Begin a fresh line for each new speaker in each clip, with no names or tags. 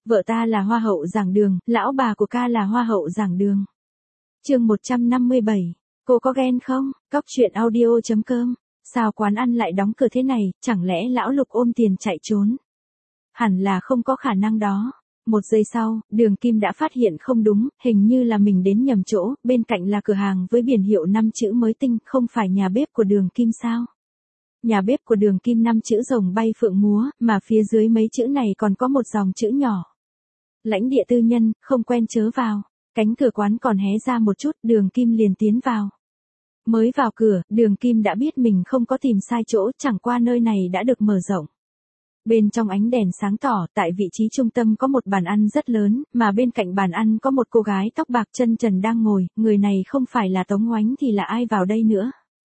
Vợ ta là hoa hậu giảng đường, lão bà của ca là hoa hậu giảng đường. Chương 157. Cô có ghen không? Cóc truyện audio.com. Sao quán ăn lại đóng cửa thế này, chẳng lẽ lão Lục ôm tiền chạy trốn? Hẳn là không có khả năng đó. Một giây sau, Đường Kim đã phát hiện không đúng, hình như là mình đến nhầm chỗ, bên cạnh là cửa hàng với biển hiệu 5 chữ mới tinh, không phải nhà bếp của Đường Kim sao? Nhà bếp của Đường Kim 5 chữ rồng bay phượng múa, mà phía dưới mấy chữ này còn có một dòng chữ nhỏ. Lãnh địa tư nhân, không quen chớ vào. Cánh cửa quán còn hé ra một chút, Đường Kim liền tiến vào. Mới vào cửa, Đường Kim đã biết mình không có tìm sai chỗ, chẳng qua nơi này đã được mở rộng. Bên trong ánh đèn sáng tỏ, tại vị trí trung tâm có một bàn ăn rất lớn, mà bên cạnh bàn ăn có một cô gái tóc bạc chân trần đang ngồi, người này không phải là Tống Ngoánh thì là ai vào đây nữa.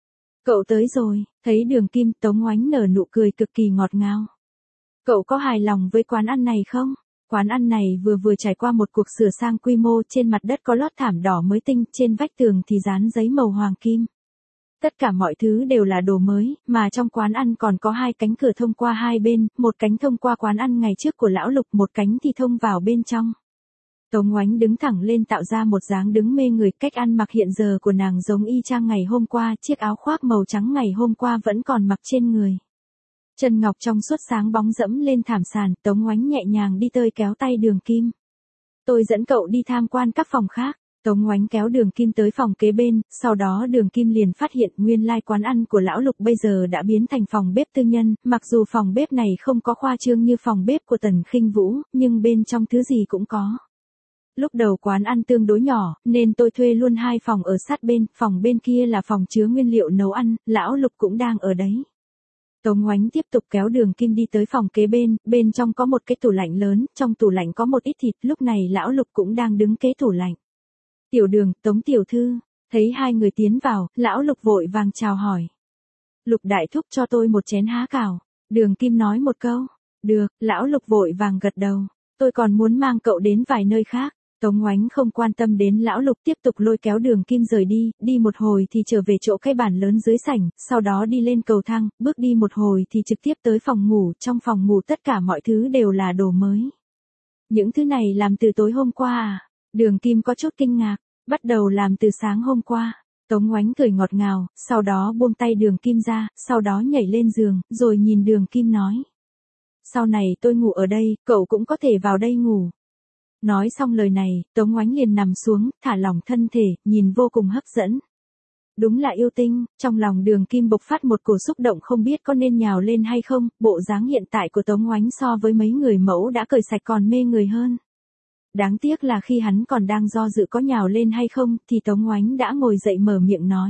Cậu tới rồi, thấy Đường Kim, Tống Ngoánh nở nụ cười cực kỳ ngọt ngào. Cậu có hài lòng với quán ăn này không? Quán ăn này vừa trải qua một cuộc sửa sang quy mô, trên mặt đất có lót thảm đỏ mới tinh, trên vách tường thì dán giấy màu hoàng kim. Tất cả mọi thứ đều là đồ mới, mà trong quán ăn còn có 2 cánh cửa thông qua hai bên, một cánh thông qua quán ăn ngày trước của lão Lục, một cánh thì thông vào bên trong. Tống Ngoánh đứng thẳng lên tạo ra một dáng đứng mê người, cách ăn mặc hiện giờ của nàng giống y chang ngày hôm qua, chiếc áo khoác màu trắng ngày hôm qua vẫn còn mặc trên người. Chân ngọc trong suốt sáng bóng dẫm lên thảm sàn, Tống Ngoánh nhẹ nhàng đi tới kéo tay Đường Kim. Tôi dẫn cậu đi tham quan các phòng khác. Tống Ngoánh kéo Đường Kim tới phòng kế bên, sau đó Đường Kim liền phát hiện nguyên lai quán ăn của lão Lục bây giờ đã biến thành phòng bếp tư nhân, mặc dù phòng bếp này không có khoa trương như phòng bếp của Tần Khinh Vũ, nhưng bên trong thứ gì cũng có. Lúc đầu quán ăn tương đối nhỏ, nên tôi thuê luôn 2 phòng ở sát bên, phòng bên kia là phòng chứa nguyên liệu nấu ăn, lão Lục cũng đang ở đấy. Tống Ngoánh tiếp tục kéo Đường Kim đi tới phòng kế bên, bên trong có một cái tủ lạnh lớn, trong tủ lạnh có một ít thịt, lúc này lão Lục cũng đang đứng kế tủ lạnh. Tiểu Đường, Tống tiểu thư, thấy hai người tiến vào, lão Lục vội vàng chào hỏi. Lục đại thúc cho tôi một chén há cảo. Đường Kim nói một câu. Được, lão Lục vội vàng gật đầu. Tôi còn muốn mang cậu đến vài nơi khác. Tống Ngoánh không quan tâm đến lão Lục, tiếp tục lôi kéo Đường Kim rời đi, đi một hồi thì trở về chỗ cái bàn lớn dưới sảnh, sau đó đi lên cầu thang, bước đi một hồi thì trực tiếp tới phòng ngủ, trong phòng ngủ tất cả mọi thứ đều là đồ mới. Những thứ này làm từ tối hôm qua à? Đường Kim có chút kinh ngạc, bắt đầu làm từ sáng hôm qua. Tống Ngoánh cười ngọt ngào, sau đó buông tay Đường Kim ra, sau đó nhảy lên giường, rồi nhìn Đường Kim nói. Sau này tôi ngủ ở đây, cậu cũng có thể vào đây ngủ. Nói xong lời này, Tống Ngoánh liền nằm xuống, thả lỏng thân thể, nhìn vô cùng hấp dẫn. Đúng là yêu tinh, trong lòng Đường Kim bộc phát một cổ xúc động không biết có nên nhào lên hay không, bộ dáng hiện tại của Tống Ngoánh so với mấy người mẫu đã cởi sạch còn mê người hơn. Đáng tiếc là khi hắn còn đang do dự có nhào lên hay không, thì Tống Ngoánh đã ngồi dậy mở miệng nói.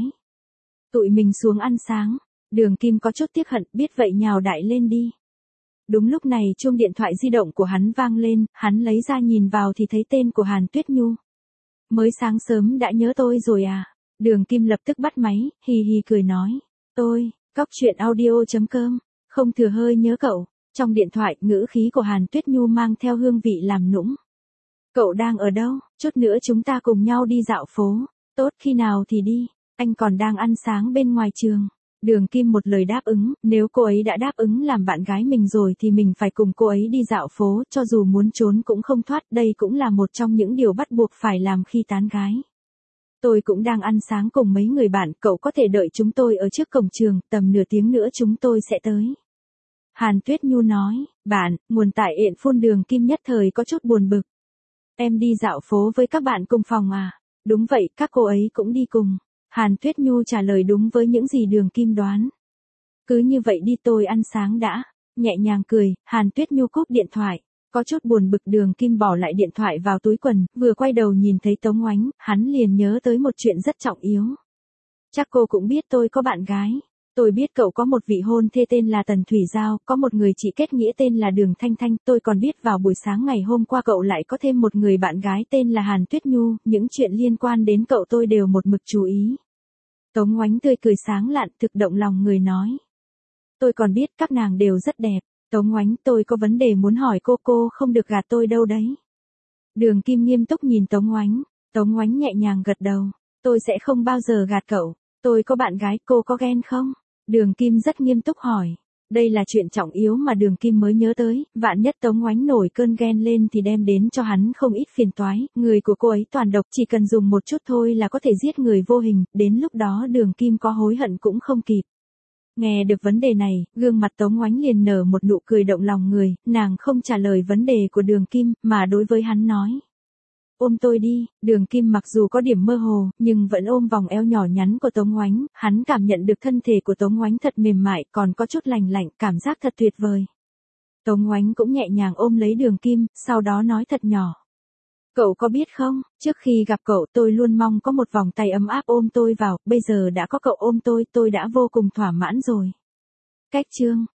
Tụi mình xuống ăn sáng. Đường Kim có chút tiếc hận, biết vậy nhào đại lên đi. Đúng lúc này chuông điện thoại di động của hắn vang lên, hắn lấy ra nhìn vào thì thấy tên của Hàn Tuyết Nhu. Mới sáng sớm đã nhớ tôi rồi à? Đường Kim lập tức bắt máy, hì hì cười nói. Tôi, cóc truyện audio.com, không thừa hơi nhớ cậu. Trong điện thoại, ngữ khí của Hàn Tuyết Nhu mang theo hương vị làm nũng. Cậu đang ở đâu? Chút nữa chúng ta cùng nhau đi dạo phố. Tốt, khi nào thì đi? Anh còn đang ăn sáng bên ngoài trường. Đường Kim một lời đáp ứng, nếu cô ấy đã đáp ứng làm bạn gái mình rồi thì mình phải cùng cô ấy đi dạo phố, cho dù muốn trốn cũng không thoát, đây cũng là một trong những điều bắt buộc phải làm khi tán gái. Tôi cũng đang ăn sáng cùng mấy người bạn, cậu có thể đợi chúng tôi ở trước cổng trường, tầm nửa tiếng nữa chúng tôi sẽ tới. Hàn Tuyết Nhu nói, bạn, nguồn tại ện phun. Đường Kim nhất thời có chút buồn bực. Em đi dạo phố với các bạn cùng phòng à? Đúng vậy, các cô ấy cũng đi cùng. Hàn Tuyết Nhu trả lời đúng với những gì Đường Kim đoán. Cứ như vậy đi, tôi ăn sáng đã. Nhẹ nhàng cười, Hàn Tuyết Nhu cúp điện thoại. Có chút buồn bực, Đường Kim bỏ lại điện thoại vào túi quần, vừa quay đầu nhìn thấy Tống Ngoánh, hắn liền nhớ tới một chuyện rất trọng yếu. Chắc cô cũng biết tôi có bạn gái. Tôi biết cậu có một vị hôn thê tên là Tần Thủy Giao, có một người chị kết nghĩa tên là Đường Thanh Thanh, tôi còn biết vào buổi sáng ngày hôm qua cậu lại có thêm một người bạn gái tên là Hàn Tuyết Nhu, những chuyện liên quan đến cậu tôi đều một mực chú ý. Tống Ngoánh tươi cười sáng lạn, thực động lòng người nói. Tôi còn biết các nàng đều rất đẹp. Tống Ngoánh, tôi có vấn đề muốn hỏi cô không được gạt tôi đâu đấy. Đường Kim nghiêm túc nhìn Tống Ngoánh. Tống Ngoánh nhẹ nhàng gật đầu. Tôi sẽ không bao giờ gạt cậu. Tôi có bạn gái, cô có ghen không? Đường Kim rất nghiêm túc hỏi. Đây là chuyện trọng yếu mà Đường Kim mới nhớ tới, vạn nhất Tống Oánh nổi cơn ghen lên thì đem đến cho hắn không ít phiền toái, người của cô ấy toàn độc, chỉ cần dùng một chút thôi là có thể giết người vô hình, đến lúc đó Đường Kim có hối hận cũng không kịp. Nghe được vấn đề này, gương mặt Tống Oánh liền nở một nụ cười động lòng người, nàng không trả lời vấn đề của Đường Kim, mà đối với hắn nói. Ôm tôi đi, Đường Kim mặc dù có điểm mơ hồ, nhưng vẫn ôm vòng eo nhỏ nhắn của Tống Oánh, hắn cảm nhận được thân thể của Tống Oánh thật mềm mại, còn có chút lành lạnh, cảm giác thật tuyệt vời. Tống Oánh cũng nhẹ nhàng ôm lấy Đường Kim, sau đó nói thật nhỏ. Cậu có biết không, trước khi gặp cậu tôi luôn mong có một vòng tay ấm áp ôm tôi vào, bây giờ đã có cậu ôm tôi đã vô cùng thỏa mãn rồi. Cách chương